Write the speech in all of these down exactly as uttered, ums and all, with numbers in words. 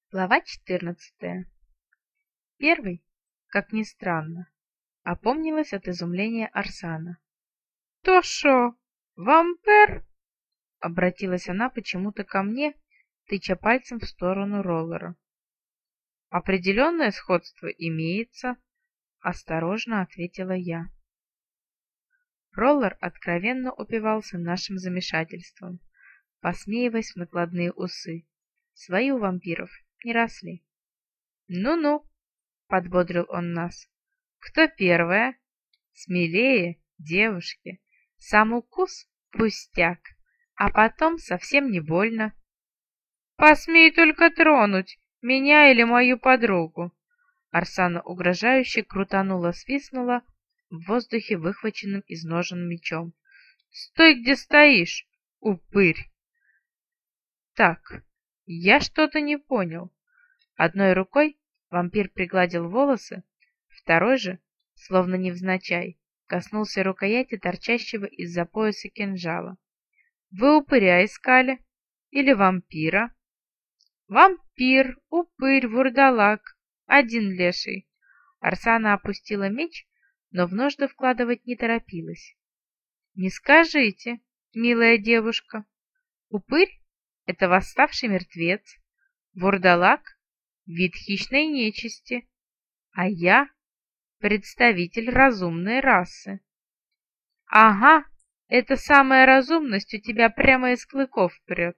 Глава четырнадцатая. Первый, как ни странно, опомнилась от изумления Арсана. «То шо, вампир?» — обратилась она почему-то ко мне, тыча пальцем в сторону Роллера. «Определенное сходство имеется», — осторожно ответила я. Роллер откровенно упивался нашим замешательством, посмеиваясь в накладные усы. Свои у вампиров не росли. «Ну-ну», — подбодрил он нас. «Кто первая?» «Смелее, девушки. Сам укус — пустяк, а потом совсем не больно». «Посмей только тронуть меня или мою подругу!» Арсана угрожающе крутанула-свистнула в воздухе выхваченным из ножен мечом. «Стой, где стоишь, упырь!» «Так, я что-то не понял». Одной рукой вампир пригладил волосы, второй же, словно невзначай, коснулся рукояти торчащего из-за пояса кинжала. «Вы упыря искали? Или вампира?» «Вампир, упырь, вурдалак, один леший». Арсана опустила меч, но в ножны вкладывать не торопилась. «Не скажите, милая девушка, упырь — это восставший мертвец, вурдалак — вид хищной нечисти, а я — представитель разумной расы». «Ага, эта самая разумность у тебя прямо из клыков прет».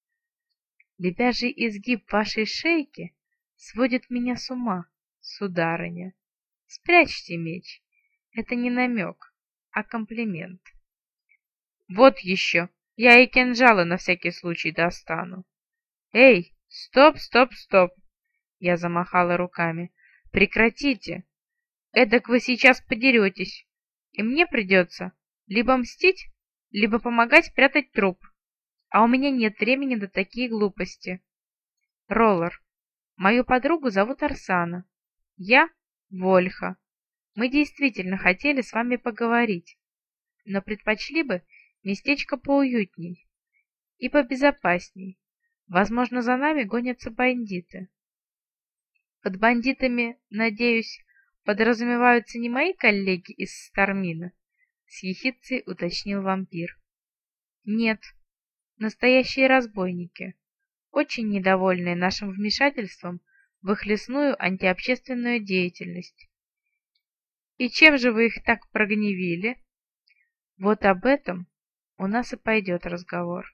«Лебяжий изгиб вашей шейки сводит меня с ума, сударыня. Спрячьте меч. Это не намек, а комплимент». «Вот еще, я и кинжалы на всякий случай достану». «Эй, стоп, стоп, стоп!» Я замахала руками. «Прекратите! Эдак вы сейчас подеретесь, и мне придется либо мстить, либо помогать прятать труп. А у меня нет времени на такие глупости. Роллер, мою подругу зовут Арсана. Я Вольха. Мы действительно хотели с вами поговорить, но предпочли бы местечко поуютней и побезопасней. Возможно, за нами гонятся бандиты». «Под бандитами, надеюсь, подразумеваются не мои коллеги из Стармина?» — с ехидцей уточнил вампир. «Нет, настоящие разбойники, очень недовольные нашим вмешательством в их лесную антиобщественную деятельность». «И чем же вы их так прогневили?» «Вот об этом у нас и пойдет разговор».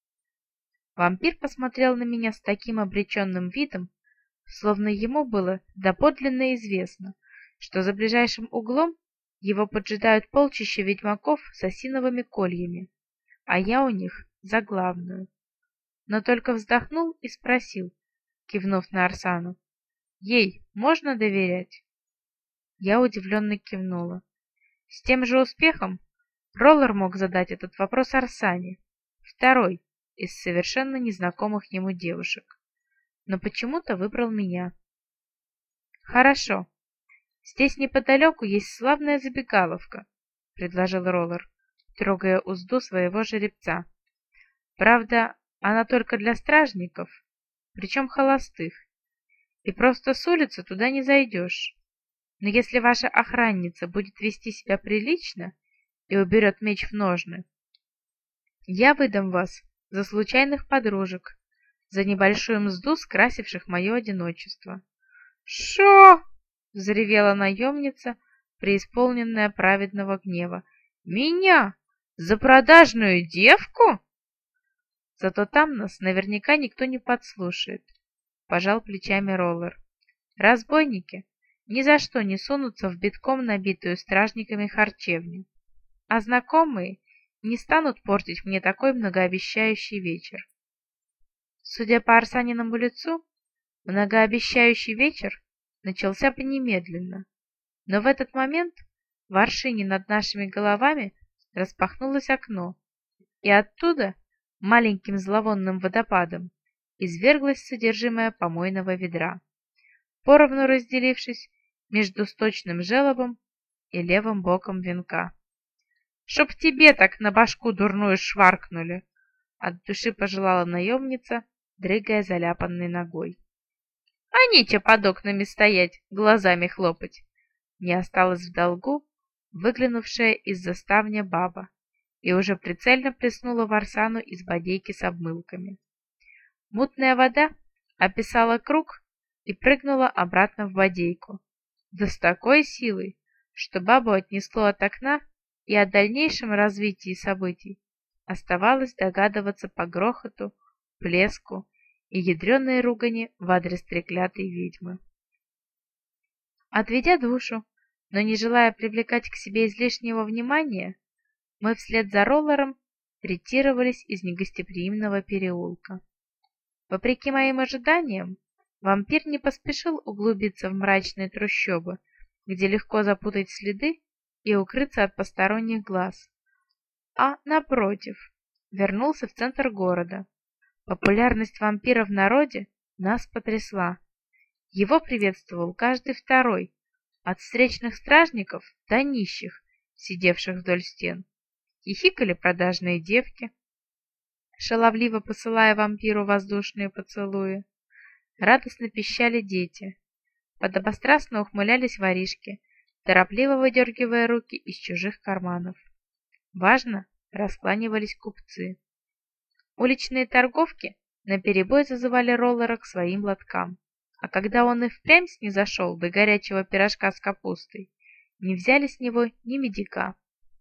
Вампир посмотрел на меня с таким обреченным видом, словно ему было доподлинно известно, что за ближайшим углом его поджидают полчища ведьмаков с осиновыми кольями, а я у них за главную. Но только вздохнул и спросил, кивнув на Арсану: «Ей можно доверять?» Я удивленно кивнула. С тем же успехом Роллер мог задать этот вопрос Арсане, второй из совершенно незнакомых ему девушек, но почему-то выбрал меня. «Хорошо. Здесь неподалеку есть славная забегаловка», — предложил Роллер, трогая узду своего жеребца. «Правда, она только для стражников, причем холостых, и просто с улицы туда не зайдешь. Но если ваша охранница будет вести себя прилично и уберет меч в ножны, я выдам вас за случайных подружек, за небольшую мзду, скрасивших мое одиночество». «Шо?» — взревела наемница, преисполненная праведного гнева. «Меня? За продажную девку?» «Зато там нас наверняка никто не подслушает», — пожал плечами Роллер. «Разбойники ни за что не сунутся в битком набитую стражниками харчевню, а знакомые не станут портить мне такой многообещающий вечер». Судя по Арсаниному лицу, многообещающий вечер начался бы немедленно, но в этот момент в аршине над нашими головами распахнулось окно, и оттуда маленьким зловонным водопадом изверглось содержимое помойного ведра, поровну разделившись между сточным желобом и левым боком венка. «Чтоб тебе так на башку дурную шваркнули!» — от души пожелала наемница, дрыгая заляпанной ногой. а нечего под окнами стоять, глазами хлопать. Не осталась в долгу выглянувшая из-за ставня баба и уже прицельно плеснула в Арсану из бодейки с обмылками. Мутная вода описала круг и прыгнула обратно в бодейку, да с такой силой, что бабу отнесло от окна, и о дальнейшем развитии событий оставалось догадываться по грохоту, плеску и ядреной ругани в адрес треклятой ведьмы. Отведя душу, но не желая привлекать к себе излишнего внимания, мы вслед за Роллером ретировались из негостеприимного переулка. Вопреки моим ожиданиям, вампир не поспешил углубиться в мрачные трущобы, где легко запутать следы и укрыться от посторонних глаз, а, напротив, вернулся в центр города. Популярность вампира в народе нас потрясла. Его приветствовал каждый второй, от встречных стражников до нищих, сидевших вдоль стен. Хихикали продажные девки, шаловливо посылая вампиру воздушные поцелуи. Радостно пищали дети. Подобострастно ухмылялись воришки, торопливо выдергивая руки из чужих карманов. Важно раскланивались купцы. Уличные торговки наперебой зазывали Роллера к своим лоткам, а когда он и впрямь снизошел до горячего пирожка с капустой, не взяли с него ни медика.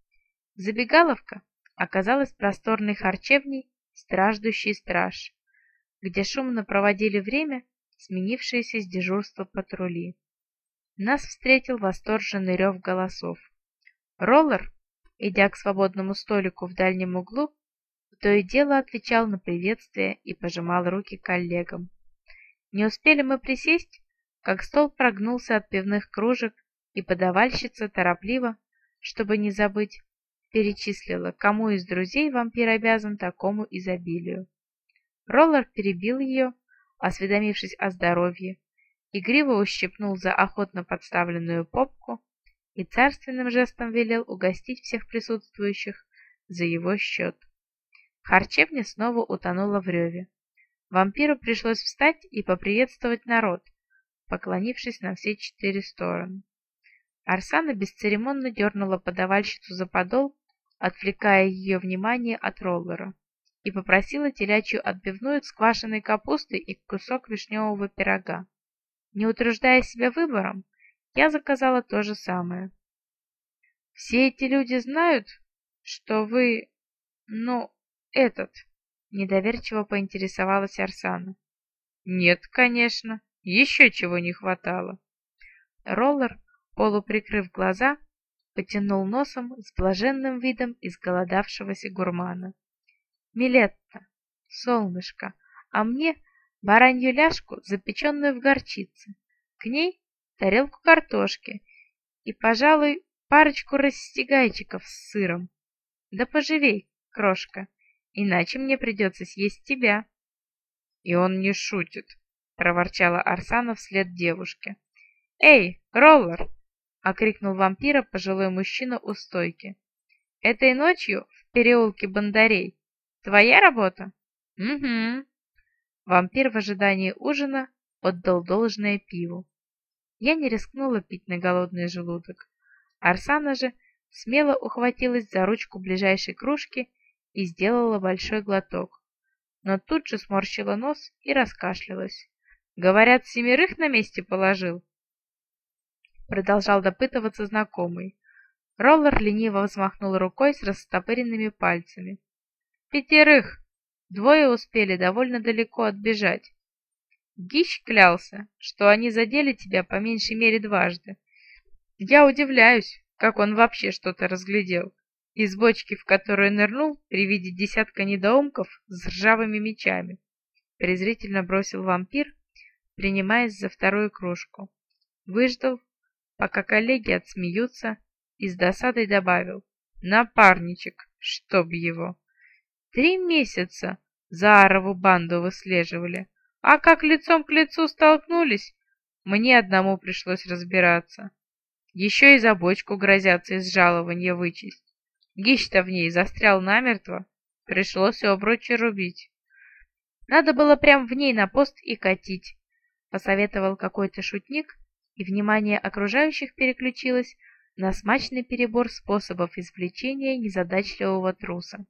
Забегаловка оказалась просторной харчевней «Страждущий страж», где шумно проводили время сменившиеся с дежурства патрули. Нас встретил восторженный рев голосов. Роллер, идя к свободному столику в дальнем углу, то и дело отвечал на приветствие и пожимал руки коллегам. Не успели мы присесть, как стол прогнулся от пивных кружек, и подавальщица торопливо, чтобы не забыть, перечислила, кому из друзей вампир обязан такому изобилию. Роллер перебил ее, осведомившись о здоровье, игриво ущипнул за охотно подставленную попку и царственным жестом велел угостить всех присутствующих за его счет. Харчевня снова утонула в реве. Вампиру пришлось встать и поприветствовать народ, поклонившись на все четыре стороны. Арсана бесцеремонно дернула подавальщицу за подол, отвлекая ее внимание от Роллера, и попросила телячью отбивную с квашеной капустой и кусок вишневого пирога. Не утруждая себя выбором, я заказала то же самое. «Все эти люди знают, что вы, ну, этот...» Недоверчиво поинтересовалась Арсана. «Нет, конечно, еще чего не хватало». Роллер, полуприкрыв глаза, потянул носом с блаженным видом изголодавшегося гурмана. «Милетта, солнышко, а мне баранью ляжку, запеченную в горчице, к ней тарелку картошки и, пожалуй, парочку растягайчиков с сыром. Да поживей, крошка, иначе мне придется съесть тебя». «И он не шутит», — проворчала Арсана вслед девушке. «Эй, Роллер!» — окрикнул вампира пожилой мужчина у стойки. «Этой ночью в переулке Бондарей твоя работа?» «Угу». Вампир в ожидании ужина отдал должное пиву. Я не рискнула пить на голодный желудок. Арсана же смело ухватилась за ручку ближайшей кружки и сделала большой глоток, но тут же сморщила нос и раскашлялась. «Говорят, семерых на месте положил?» Продолжал допытываться знакомый. Роллер лениво взмахнул рукой с растопыренными пальцами. «Пятерых! Двое успели довольно далеко отбежать. Гищ клялся, что они задели тебя по меньшей мере дважды. Я удивляюсь, как он вообще что-то разглядел. Из бочки, в которую нырнул при виде десятка недоумков с ржавыми мечами», презрительно бросил вампир, принимаясь за вторую кружку. Выждал, пока коллеги отсмеются, и с досадой добавил: «Напарничек, чтоб его! Три месяца Заарову банду выслеживали, а как лицом к лицу столкнулись, мне одному пришлось разбираться. Еще и за бочку грозятся из жалования вычесть. Гищ-то в ней застрял намертво, пришлось обручи рубить. Надо было прям в ней на пост и катить. посоветовал какой-то шутник, и внимание окружающих переключилось на смачный перебор способов извлечения незадачливого труса.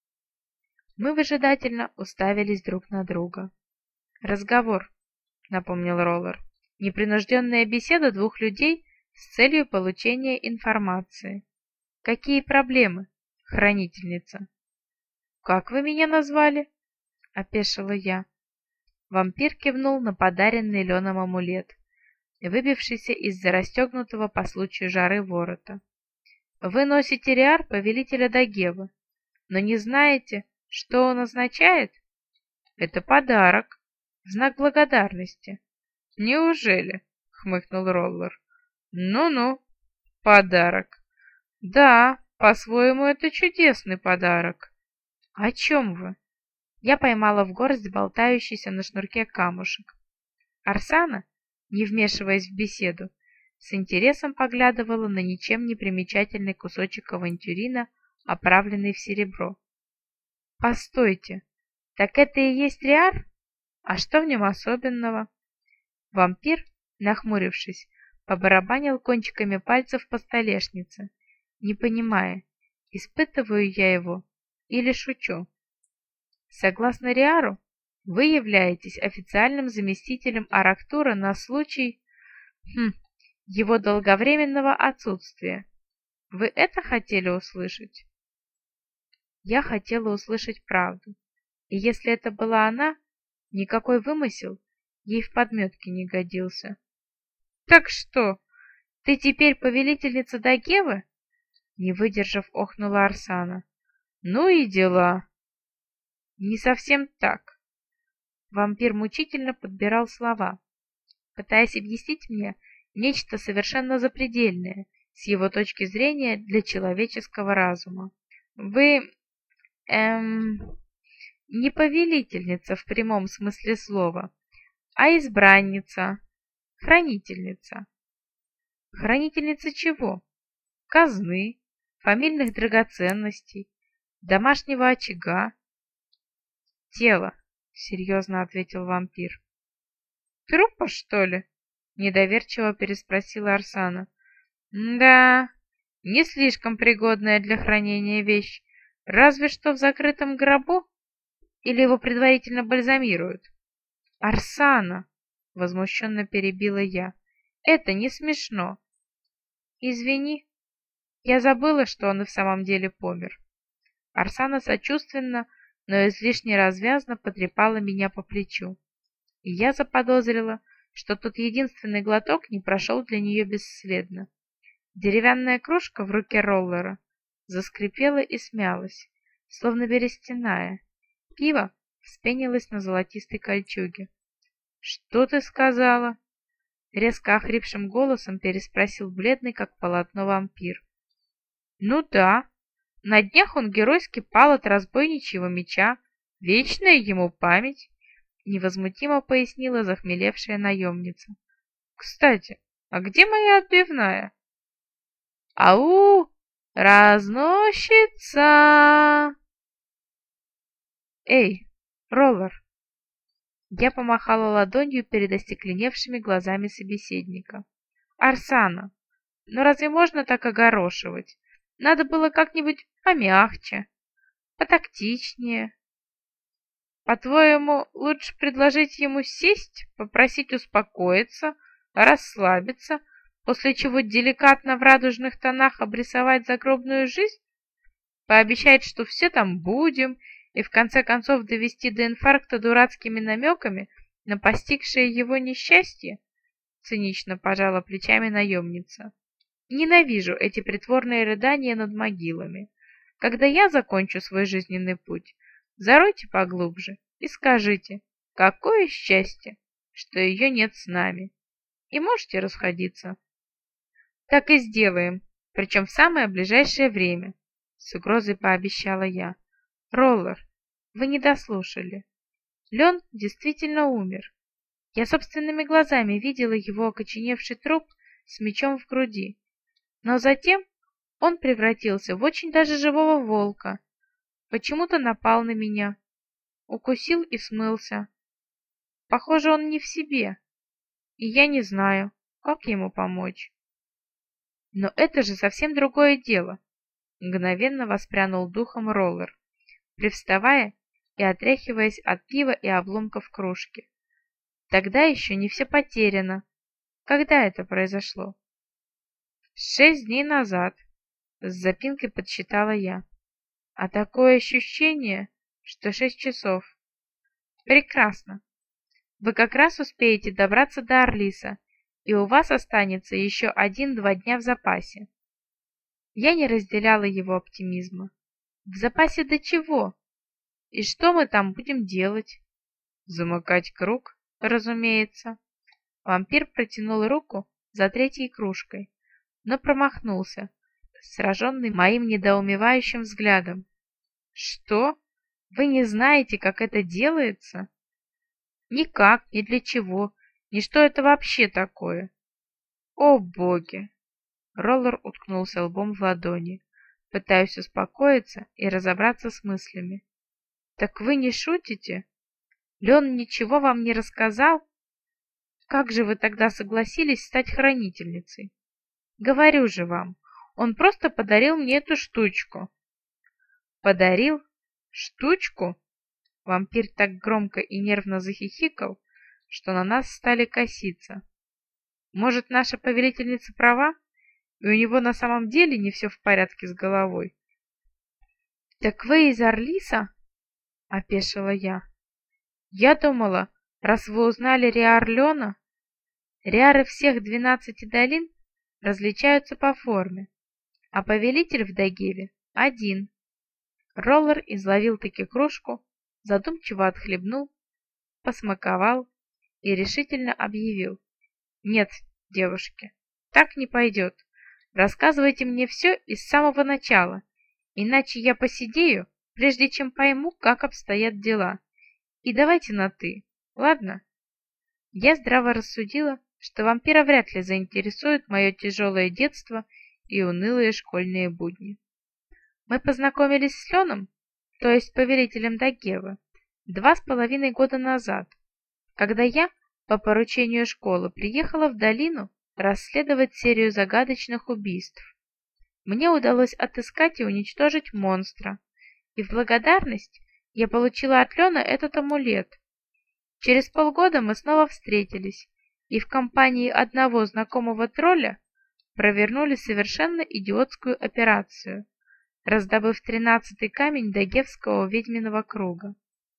Мы выжидательно уставились друг на друга. «Разговор», — напомнил Роллер. «Непринужденная беседа двух людей с целью получения информации. Какие проблемы, хранительница?» «Как вы меня назвали?» — опешила я. Вампир кивнул на подаренный Леном амулет, выбившийся из-за расстегнутого по случаю жары ворота. «Вы носите риар повелителя Дагевы, но не знаете, что он означает?» «Это подарок, в знак благодарности». «Неужели?» — хмыкнул Роллер. «Ну-ну, подарок. Да, по-своему это чудесный подарок». «О чем вы?» Я поймала в горсть болтающийся на шнурке камушек. Арсана, не вмешиваясь в беседу, с интересом поглядывала на ничем не примечательный кусочек авантюрина, оправленный в серебро. «Постойте, так это и есть риар? А что в нем особенного?» Вампир, нахмурившись, побарабанил кончиками пальцев по столешнице, не понимая, испытываю я его или шучу. «Согласно риару, вы являетесь официальным заместителем Арактура на случай хм, его долговременного отсутствия. Вы это хотели услышать?» Я хотела услышать правду, и если это была она, никакой вымысел ей в подметке не годился. «Так что, ты теперь повелительница Дагевы?» Не выдержав, охнула Арсана. «Ну и дела». «Не совсем так». Вампир мучительно подбирал слова, пытаясь объяснить мне нечто совершенно запредельное с его точки зрения для человеческого разума. «Вы, эм, не повелительница в прямом смысле слова, а избранница, хранительница». «Хранительница чего?» «Казны, фамильных драгоценностей, домашнего очага». «Тело», — серьезно ответил вампир. «Трупа, что ли?» — недоверчиво переспросила Арсана. «Да, не слишком пригодная для хранения вещь, разве что в закрытом гробу, или его предварительно бальзамируют». «Арсана!» — возмущенно перебила я. «Это не смешно». «Извини, я забыла, что он и в самом деле помер». Арсана сочувственно, но излишне развязно потрепала меня по плечу, и я заподозрила, что тот единственный глоток не прошел для нее бесследно. Деревянная кружка в руке Роллера заскрипела и смялась, словно берестяная. Пиво вспенилось на золотистой кольчуге. «Что ты сказала?» — резко охрипшим голосом переспросил бледный, как полотно, вампир. «Ну да, на днях он геройски пал от разбойничьего меча. Вечная ему память», — невозмутимо пояснила захмелевшая наемница. «Кстати, а где моя отбивная?» «Ау, разносчица!» «Эй, Роллер!» Я помахала ладонью перед остекленевшими глазами собеседника. «Арсана, ну разве можно так огорошивать? Надо было как-нибудь помягче, потактичнее. По-твоему, лучше предложить ему сесть, попросить успокоиться, расслабиться, после чего деликатно в радужных тонах обрисовать загробную жизнь, пообещать, что все там будем, и в конце концов довести до инфаркта дурацкими намеками на постигшее его несчастье?» Цинично пожала плечами наемница. «Ненавижу эти притворные рыдания над могилами. Когда я закончу свой жизненный путь, заройте поглубже и скажите, какое счастье, что ее нет с нами. И можете расходиться». «Так и сделаем, причем в самое ближайшее время», — с угрозой пообещала я. «Роллер, вы не дослушали. Лен действительно умер. Я собственными глазами видела его окоченевший труп с мечом в груди. Но затем он превратился в очень даже живого волка. Почему-то напал на меня, укусил и смылся. Похоже, он не в себе. и я не знаю, как ему помочь. Но это же совсем другое дело, мгновенно воспрянул духом Роллер, привставая и отряхиваясь от пива и обломков кружки. Тогда еще не все потеряно. Когда это произошло? Шесть дней назад, с запинкой подсчитала я. А такое ощущение, что шесть часов. Прекрасно. Вы как раз успеете добраться до Арлиса, и у вас останется еще один-два дня в запасе. Я не разделяла его оптимизма. В запасе до чего? И что мы там будем делать? Замыкать круг, разумеется. Вампир протянул руку за третьей кружкой, но промахнулся, сраженный моим недоумевающим взглядом. Что? Вы не знаете, как это делается? Никак, ни для чего, ни что это вообще такое. О, боги! Роллер уткнулся лбом в ладони, пытаясь успокоиться и разобраться с мыслями. Так вы не шутите? Лен ничего вам не рассказал? Как же вы тогда согласились стать хранительницей? Говорю же вам, он просто подарил мне эту штучку. Подарил? Штучку? Вампир так громко и нервно захихикал, что на нас стали коситься. Может, наша повелительница права, и у него на самом деле не все в порядке с головой? Так вы из Арлиса? Опешила я. Я думала, раз вы узнали Риар Лена, Риары всех двенадцати долин различаются по форме, а повелитель в Дагеве один. Роллер изловил таки кружку, задумчиво отхлебнул, посмаковал и решительно объявил. Нет, девушки, так не пойдет. Рассказывайте мне все из самого начала, иначе я посидею, прежде чем пойму, как обстоят дела. И давайте на «ты», ладно? Я здраво рассудила, что вампира вряд ли заинтересует мое тяжелое детство и унылые школьные будни. Мы познакомились с Леном, то есть повелителем Дагевы, два с половиной года назад, когда я, по поручению школы, приехала в долину расследовать серию загадочных убийств. Мне удалось отыскать и уничтожить монстра, и в благодарность я получила от Лена этот амулет. Через полгода мы снова встретились, и в компании одного знакомого тролля провернули совершенно идиотскую операцию, раздобыв тринадцатый камень Дагевского ведьминого круга.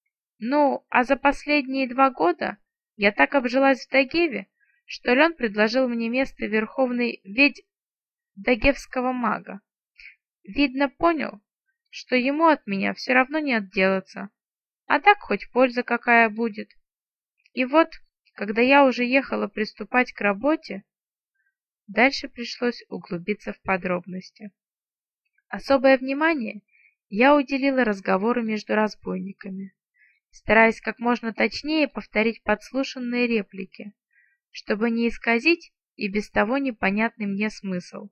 Ну, а за последние два года я так обжилась в Дагеве, что Лен предложил мне место верховной ведь Дагевского мага. Видно, понял, что ему от меня все равно не отделаться, а так хоть польза какая будет. И вот, когда я уже ехала приступать к работе, дальше пришлось углубиться в подробности. Особое внимание я уделила разговору между разбойниками, стараясь как можно точнее повторить подслушанные реплики, чтобы не исказить и без того непонятный мне смысл.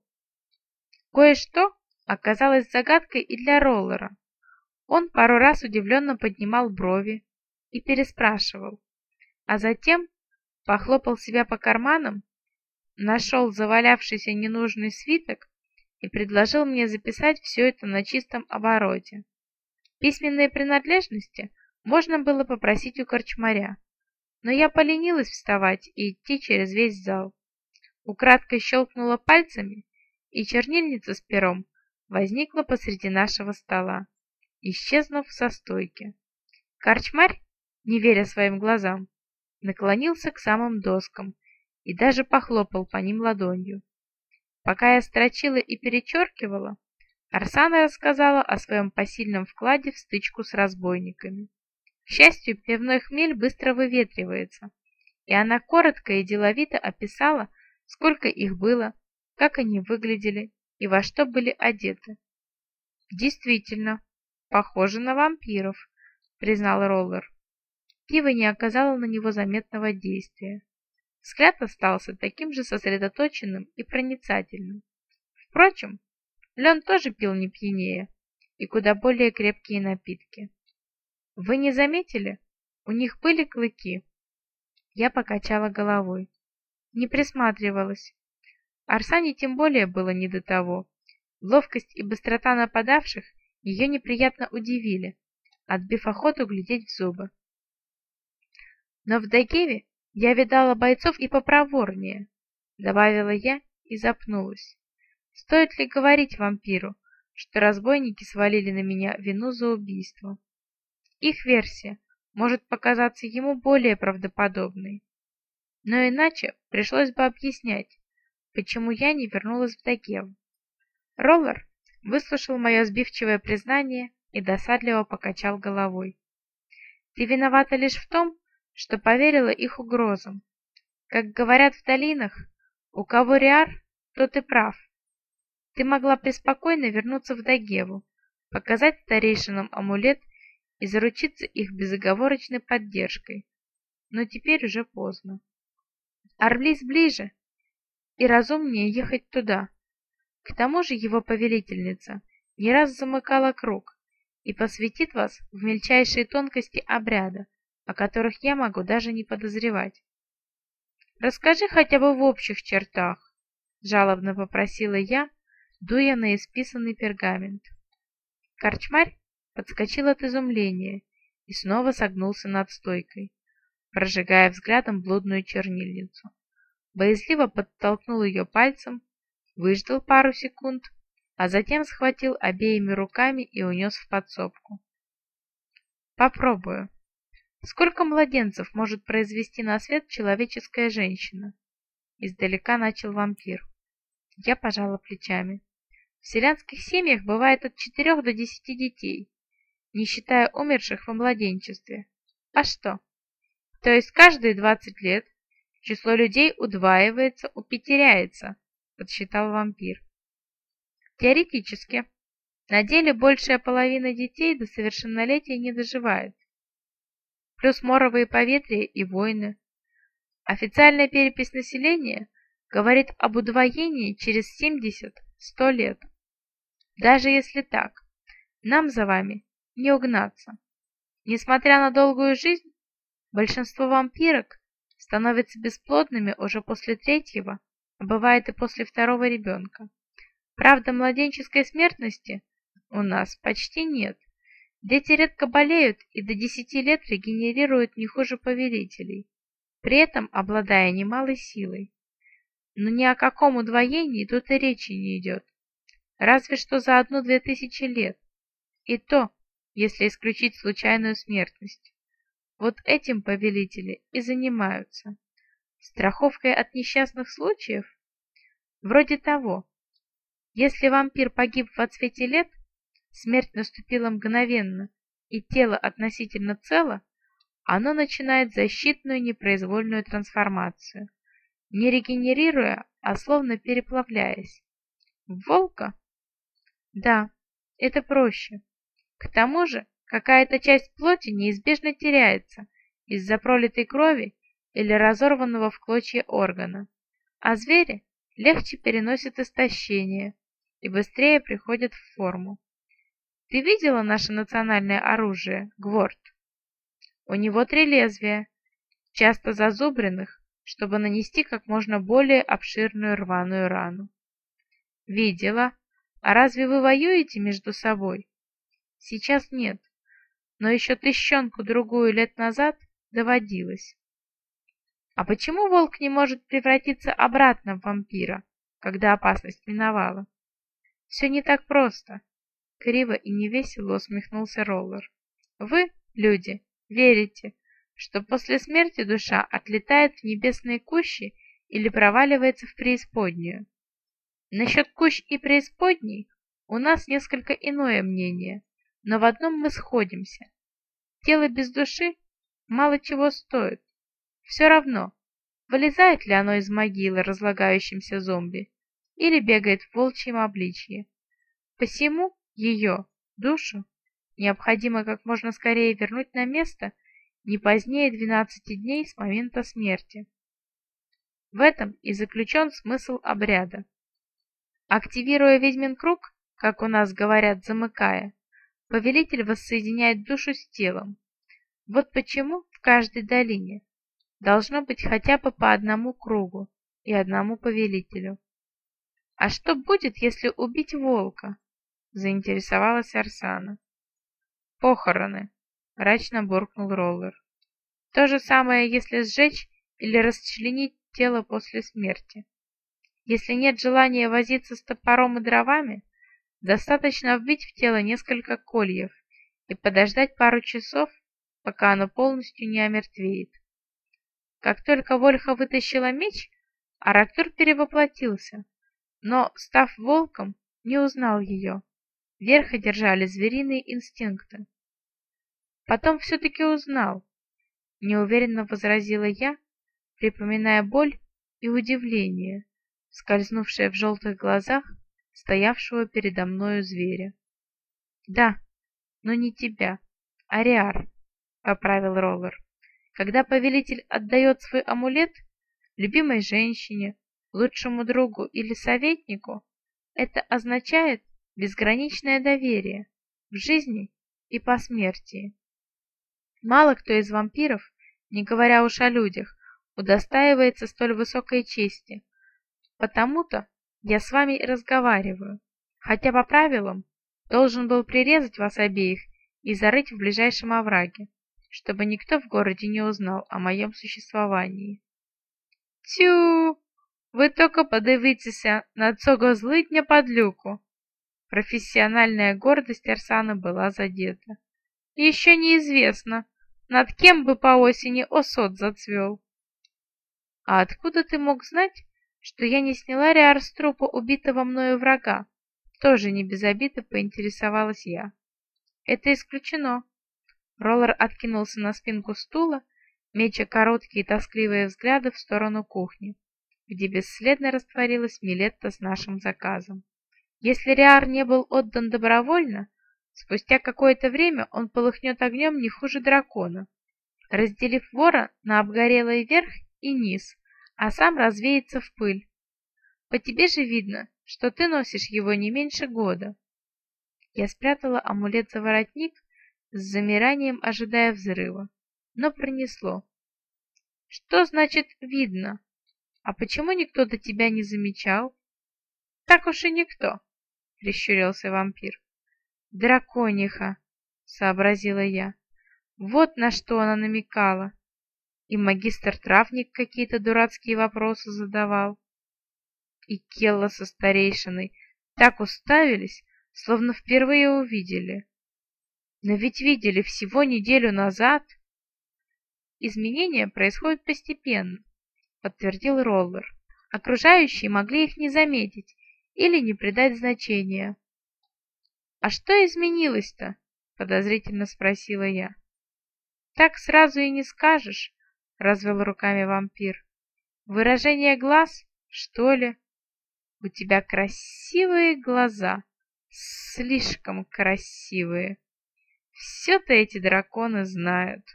Кое-что оказалось загадкой и для Роллера. Он пару раз удивленно поднимал брови и переспрашивал, а затем похлопал себя по карманам, нашел завалявшийся ненужный свиток и предложил мне записать все это на чистом обороте. Письменные принадлежности можно было попросить у корчмаря, но я поленилась вставать и идти через весь зал. Украдкой щелкнула пальцами, и чернильница с пером возникла посреди нашего стола, исчезнув со стойки. Корчмарь, не веря своим глазам, наклонился к самым доскам и даже похлопал по ним ладонью. Пока я строчила и перечеркивала, Арсана рассказала о своем посильном вкладе в стычку с разбойниками. К счастью, пивной хмель быстро выветривается, и она коротко и деловито описала, сколько их было, как они выглядели и во что были одеты. «Действительно, похоже на вампиров», — признал Роллер. Пиво не оказало на него заметного действия. Взгляд остался таким же сосредоточенным и проницательным. Впрочем, Лен тоже пил не пьянее и куда более крепкие напитки. «Вы не заметили? У них были клыки?» Я покачала головой. не присматривалась. Арсане тем более было не до того. Ловкость и быстрота нападавших ее неприятно удивили, отбив охоту глядеть в зубы. Но в Дагеве я видала бойцов и попроворнее, добавила я и запнулась. Стоит ли говорить вампиру, что разбойники свалили на меня вину за убийство? Их версия может показаться ему более правдоподобной. Но иначе пришлось бы объяснять, почему я не вернулась в Дагев. Роллер выслушал мое сбивчивое признание и досадливо покачал головой. Ты виновата лишь в том, что поверила их угрозам. Как говорят в долинах, у кого риар, тот и прав. Ты могла преспокойно вернуться в Дагеву, показать старейшинам амулет и заручиться их безоговорочной поддержкой. Но теперь уже поздно. Арвлис ближе, и разумнее ехать туда. К тому же его повелительница не раз замыкала круг и посвятит вас в мельчайшие тонкости обряда, о которых я могу даже не подозревать. «Расскажи хотя бы в общих чертах», — жалобно попросила я, дуя на исписанный пергамент. Корчмарь подскочил от изумления и снова согнулся над стойкой, прожигая взглядом блудную чернильницу. Боязливо подтолкнул ее пальцем, выждал пару секунд, а затем схватил обеими руками и унес в подсобку. «Попробую. Сколько младенцев может произвести на свет человеческая женщина?» Издалека начал вампир. Я пожала плечами. В селянских семьях бывает от четырех до десяти детей, не считая умерших во младенчестве. А что? То есть каждые двадцать лет число людей удваивается, упятеряется, подсчитал вампир. Теоретически. На деле большая половина детей до совершеннолетия не доживает. Плюс моровые поветрия и войны. Официальная перепись населения говорит об удвоении через семьдесят-сто лет. Даже если так, нам за вами не угнаться. Несмотря на долгую жизнь, большинство вампирок становятся бесплодными уже после третьего, а бывает и после второго ребенка. Правда, младенческой смертности у нас почти нет. Дети редко болеют и до десяти лет регенерируют не хуже повелителей, при этом обладая немалой силой. Но ни о каком удвоении тут и речи не идет. Разве что за одну-две тысячи лет. И то, если исключить случайную смертность. Вот этим повелители и занимаются. Страховкой от несчастных случаев? Вроде того. Если вампир погиб в отсвете лет, смерть наступила мгновенно, и тело относительно цело, оно начинает защитную непроизвольную трансформацию, не регенерируя, а словно переплавляясь. В волка? Да, это проще. К тому же, какая-то часть плоти неизбежно теряется из-за пролитой крови или разорванного в клочья органа, а звери легче переносят истощение и быстрее приходят в форму. Ты видела наше национальное оружие, гворд? У него три лезвия, часто зазубренных, чтобы нанести как можно более обширную рваную рану. Видела. А разве вы воюете между собой? Сейчас нет, но еще тыщенку-другую лет назад доводилось. А почему волк не может превратиться обратно в вампира, когда опасность миновала? Все не так просто. Криво и невесело усмехнулся Роллер. Вы, люди, верите, что после смерти душа отлетает в небесные кущи или проваливается в преисподнюю. Насчет кущ и преисподней у нас несколько иное мнение, но в одном мы сходимся. Тело без души мало чего стоит. Все равно, вылезает ли оно из могилы разлагающимся зомби или бегает в волчьем обличье. Посему ее, душу, необходимо как можно скорее вернуть на место не позднее двенадцати дней с момента смерти. В этом и заключен смысл обряда. Активируя ведьмин круг, как у нас говорят, замыкая, повелитель воссоединяет душу с телом. Вот почему в каждой долине должно быть хотя бы по одному кругу, и одному повелителю. «А что будет, если убить волка?» — заинтересовалась Арсана. «Похороны», — мрачно буркнул Роллер. «То же самое, если сжечь или расчленить тело после смерти. Если нет желания возиться с топором и дровами, достаточно вбить в тело несколько кольев и подождать пару часов, пока оно полностью не омертвеет. Как только Вольха вытащила меч, Арактур перевоплотился, но, став волком, не узнал ее. Верх одержали звериные инстинкты. Потом все-таки узнал, неуверенно возразила я, припоминая боль и удивление, скользнувшее в желтых глазах стоявшего передо мною зверя. «Да, но не тебя, а Риар», — поправил Роллер. «Когда повелитель отдает свой амулет любимой женщине, лучшему другу или советнику, это означает безграничное доверие в жизни и посмертии. Мало кто из вампиров, не говоря уж о людях, удостаивается столь высокой чести. Потому-то я с вами и разговариваю, хотя по правилам должен был прирезать вас обеих и зарыть в ближайшем овраге, чтобы никто в городе не узнал о моем существовании». «Тю! Ви только подивіться на цього злидня подлюку!» Профессиональная гордость Арсаны была задета. «Еще неизвестно, над кем бы по осени осот зацвел». «А откуда ты мог знать, что я не сняла Риар с трупа убитого мною врага?» Тоже не без обиды поинтересовалась я. «Это исключено». Роллер откинулся на спинку стула, меча короткие тоскливые взгляды в сторону кухни, где бесследно растворилась Милетта с нашим заказом. Если Риар не был отдан добровольно, спустя какое-то время он полыхнет огнем не хуже дракона, разделив вора на обгорелый верх и низ, а сам развеется в пыль. По тебе же видно, что ты носишь его не меньше года. Я спрятала амулет за воротник, с замиранием ожидая взрыва, но пронесло. «Что значит «видно»? А почему никто до тебя не замечал?» «Так уж и никто», — прищурился вампир. «Дракониха», — сообразила я. Вот на что она намекала. И магистр-травник какие-то дурацкие вопросы задавал. И Келла со старейшиной так уставились, словно впервые увидели. Но ведь видели всего неделю назад. «Изменения происходят постепенно», — подтвердил Роллер. «Окружающие могли их не заметить или не придать значения». «А что изменилось-то?» — подозрительно спросила я. «Так сразу и не скажешь», — развел руками вампир. «Выражение глаз, что ли? У тебя красивые глаза, слишком красивые. Все-то эти драконы знают».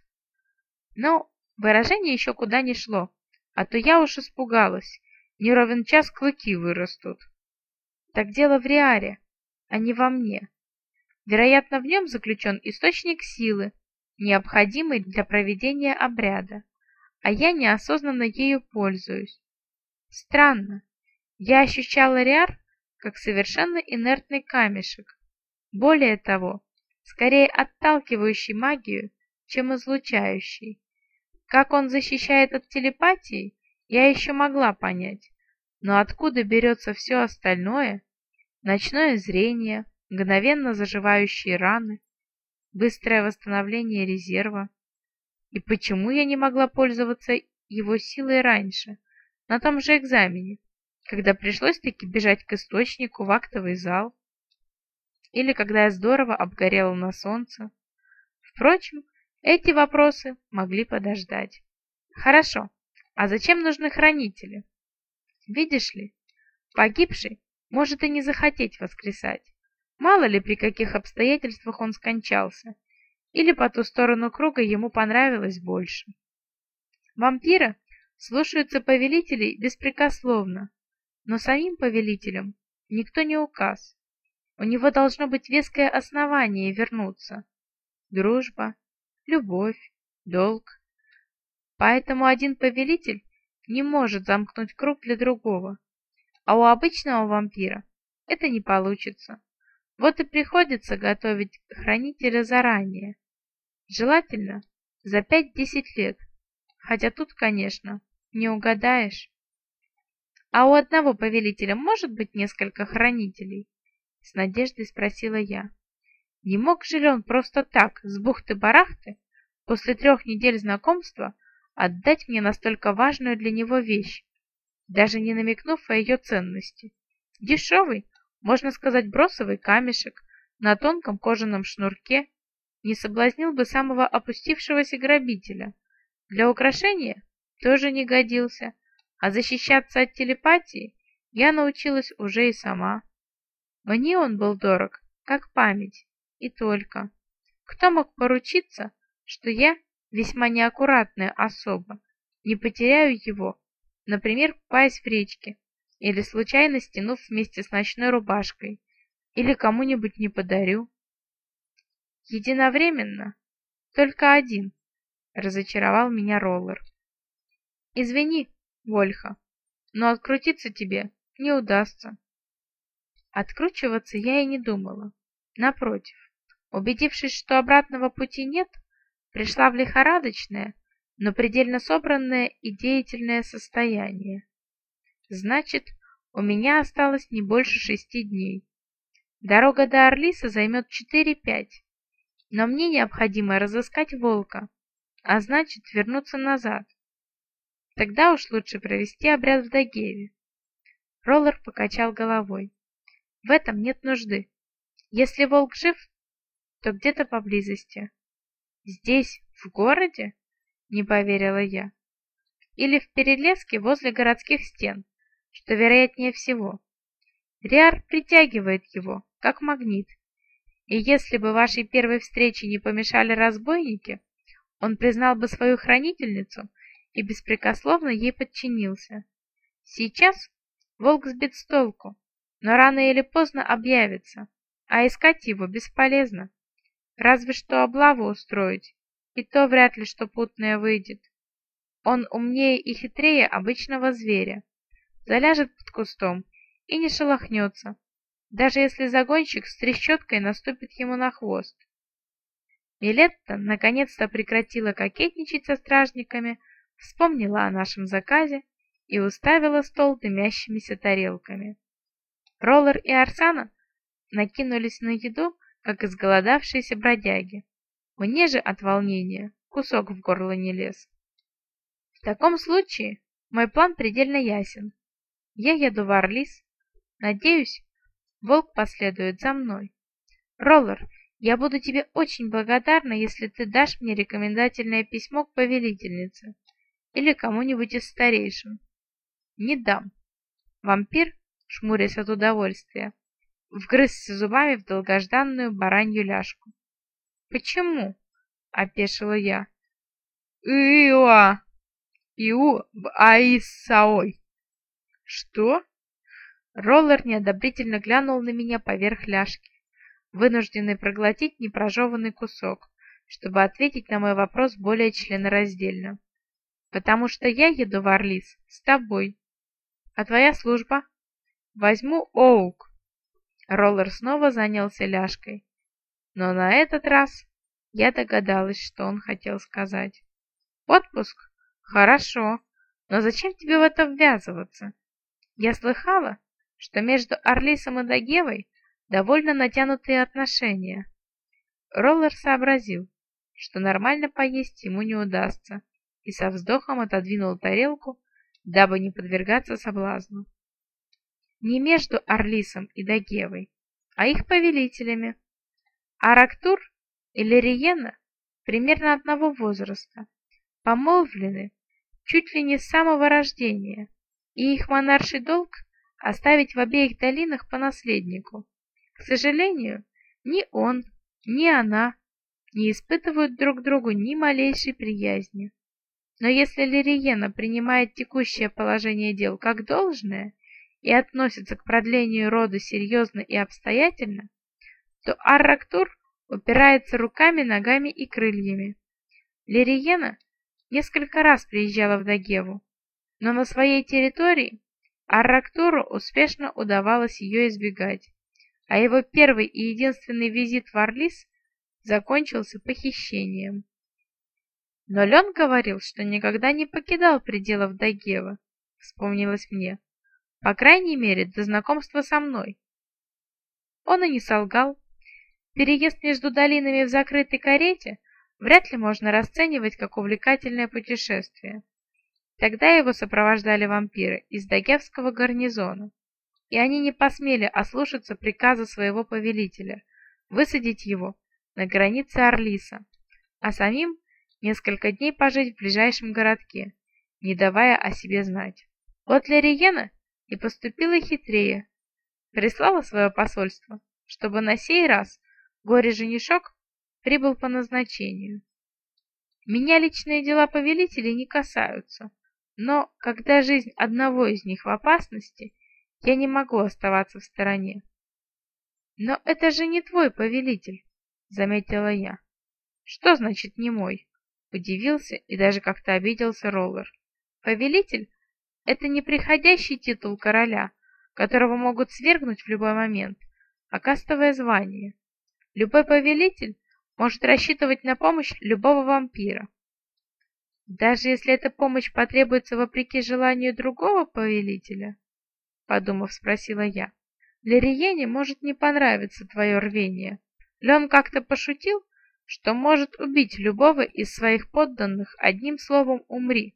Но выражение еще куда ни шло, а то я уж испугалась, не ровен час клыки вырастут. Так дело в Риаре, а не во мне. Вероятно, в нем заключен источник силы, необходимый для проведения обряда, а я неосознанно ею пользуюсь. Странно, я ощущала Риар как совершенно инертный камешек, более того, скорее отталкивающий магию, чем излучающий. Как он защищает от телепатии, я еще могла понять, но откуда берется все остальное? Ночное зрение, мгновенно заживающие раны, быстрое восстановление резерва. И почему я не могла пользоваться его силой раньше, на том же экзамене, когда пришлось-таки бежать к источнику в актовый зал? Или когда я здорово обгорела на солнце? Впрочем, эти вопросы могли подождать. Хорошо, а зачем нужны хранители? Видишь ли, погибший может и не захотеть воскресать. Мало ли при каких обстоятельствах он скончался, или по ту сторону круга ему понравилось больше. Вампиры слушаются повелителей беспрекословно, но самим повелителям никто не указ. У него должно быть веское основание вернуться. Дружба, любовь, долг. Поэтому один повелитель не может замкнуть круг для другого, а у обычного вампира это не получится. Вот и приходится готовить хранителя заранее, желательно за пять-десять лет, хотя тут, конечно, не угадаешь. А у одного повелителя может быть несколько хранителей? С надеждой спросила я. Не мог же ли он просто так, с бухты-барахты, после трех недель знакомства, отдать мне настолько важную для него вещь, даже не намекнув о ее ценности? Дешевый, можно сказать, бросовый камешек на тонком кожаном шнурке не соблазнил бы самого опустившегося грабителя. Для украшения тоже не годился, а защищаться от телепатии я научилась уже и сама. Мне он был дорог, как память, и только. Кто мог поручиться, что я, весьма неаккуратная особа, не потеряю его, например, купаясь в речке, или случайно стянув вместе с ночной рубашкой, или кому-нибудь не подарю. Единовременно только один разочаровал меня Роллер. Извини, Вольха, но открутиться тебе не удастся. Откручиваться я и не думала. Напротив, убедившись, что обратного пути нет, пришла в лихорадочное, но предельно собранное и деятельное состояние. Значит, у меня осталось не больше шести дней. Дорога до Арлиса займет четыре-пять, но мне необходимо разыскать волка, а значит вернуться назад. Тогда уж лучше провести обряд в Дагеве. Роллер покачал головой. В этом нет нужды. Если волк жив, то где-то поблизости. Здесь, в городе? Не поверила я. Или в Перелеске возле городских стен, что вероятнее всего. Риар притягивает его, как магнит. И если бы вашей первой встрече не помешали разбойники, он признал бы свою хранительницу и беспрекословно ей подчинился. Сейчас волк сбит с толку, но рано или поздно объявится, а искать его бесполезно. Разве что облаву устроить, и то вряд ли что путное выйдет. Он умнее и хитрее обычного зверя, заляжет под кустом и не шелохнется, даже если загонщик с трещоткой наступит ему на хвост. Милетта наконец-то прекратила кокетничать со стражниками, вспомнила о нашем заказе и уставила стол дымящимися тарелками. Роллер и Арсана накинулись на еду, как изголодавшиеся бродяги. Мне же от волнения кусок в горло не лез. В таком случае мой план предельно ясен. Я еду в Арлис. Надеюсь, волк последует за мной. Роллер, я буду тебе очень благодарна, если ты дашь мне рекомендательное письмо к повелительнице или кому-нибудь из старейшин. Не дам. Вампир, шмурясь от удовольствия, вгрызся зубами в долгожданную баранью ляжку. Почему? Опешила я. Иоа! Иу Аисаой. Что? Роллер неодобрительно глянул на меня поверх ляжки, вынужденный проглотить непрожеванный кусок, чтобы ответить на мой вопрос более членораздельно. Потому что я еду в Арлис с тобой. А твоя служба? Возьму Оук. Роллер снова занялся ляжкой, но на этот раз я догадалась, что он хотел сказать. Отпуск? Хорошо, но зачем тебе в это ввязываться? Я слыхала, что между Арлисом и Дагевой довольно натянутые отношения. Роллер сообразил, что нормально поесть ему не удастся, и со вздохом отодвинул тарелку, дабы не подвергаться соблазну. Не между Арлисом и Дагевой, а их повелителями. Арактур и Лириена примерно одного возраста, помолвлены чуть ли не с самого рождения, и их монарший долг – оставить в обеих долинах по наследнику. К сожалению, ни он, ни она не испытывают друг к другу ни малейшей приязни. Но если Лириена принимает текущее положение дел как должное и относится к продлению рода серьезно и обстоятельно, то Ар-Рактур упирается руками, ногами и крыльями. Лириена несколько раз приезжала в Дагеву, но на своей территории Ар-Рактуру успешно удавалось ее избегать, а его первый и единственный визит в Арлис закончился похищением. Но Лен говорил, что никогда не покидал пределов Дагева, вспомнилось мне, по крайней мере, до знакомства со мной. Он и не солгал. Переезд между долинами в закрытой карете вряд ли можно расценивать как увлекательное путешествие. Тогда его сопровождали вампиры из Дагевского гарнизона, и они не посмели ослушаться приказа своего повелителя высадить его на границе Арлиса, а самим несколько дней пожить в ближайшем городке, не давая о себе знать. Вот Лериена и поступила хитрее, прислала свое посольство, чтобы на сей раз горе-женишок прибыл по назначению. Меня личные дела повелителей не касаются, но когда жизнь одного из них в опасности, я не могу оставаться в стороне. Но это же не твой повелитель, заметила я. Что значит не мой? Удивился и даже как-то обиделся Роллер. Повелитель — это неприходящий титул короля, которого могут свергнуть в любой момент, а кастовое звание. Любой повелитель может рассчитывать на помощь любого вампира. Даже если эта помощь потребуется вопреки желанию другого повелителя, подумав, спросила я. Лериене может не понравиться твое рвение. Лен как-то пошутил, что может убить любого из своих подданных одним словом «умри».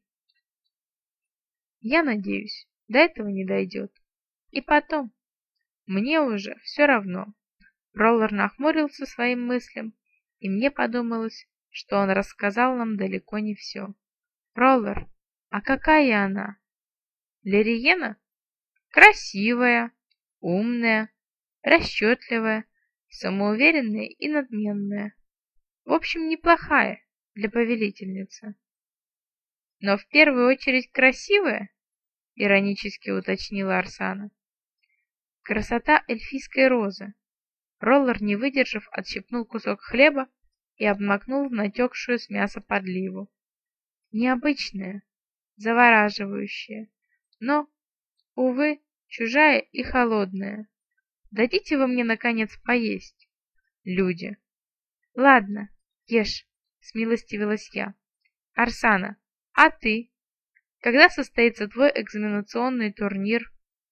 Я надеюсь, до этого не дойдет. И потом, мне уже все равно. Роллер нахмурился своим мыслям, и мне подумалось, что он рассказал нам далеко не все. Роллер, а какая она? Лериена? Красивая, умная, расчетливая, самоуверенная и надменная. В общем, неплохая для повелительницы. Но в первую очередь красивая, иронически уточнила Арсана. Красота эльфийской розы. Роллер, не выдержав, отщипнул кусок хлеба и обмакнул в натекшую с мяса подливу. Необычная, завораживающая, но, увы, чужая и холодная. Дадите вы мне, наконец, поесть, люди. Ладно, ешь, смилостивилась я. Арсана, а ты? Когда состоится твой экзаменационный турнир?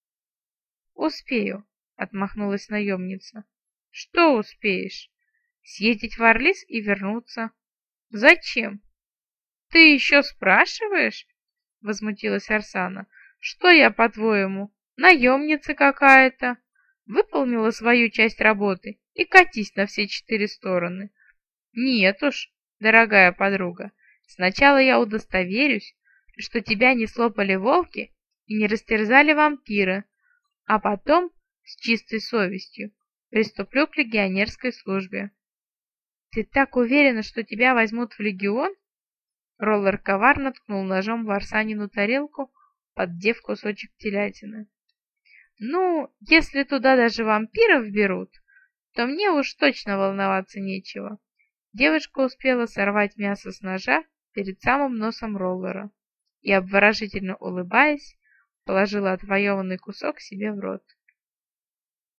Успею, отмахнулась наемница. Что успеешь? Съездить в Арлис и вернуться. Зачем? Ты еще спрашиваешь? Возмутилась Арсана. Что я, по-твоему, наемница какая-то? Выполнила свою часть работы и катись на все четыре стороны. Нет уж, дорогая подруга, сначала я удостоверюсь, что тебя не слопали волки и не растерзали вампиры, а потом с чистой совестью приступлю к легионерской службе. Ты так уверена, что тебя возьмут в легион? Роллер коварно ткнул ножом в Арсанину тарелку, поддев кусочек телятины. Ну, если туда даже вампиров берут, то мне уж точно волноваться нечего. Девушка успела сорвать мясо с ножа перед самым носом Роллера и, обворожительно улыбаясь, положила отвоеванный кусок себе в рот.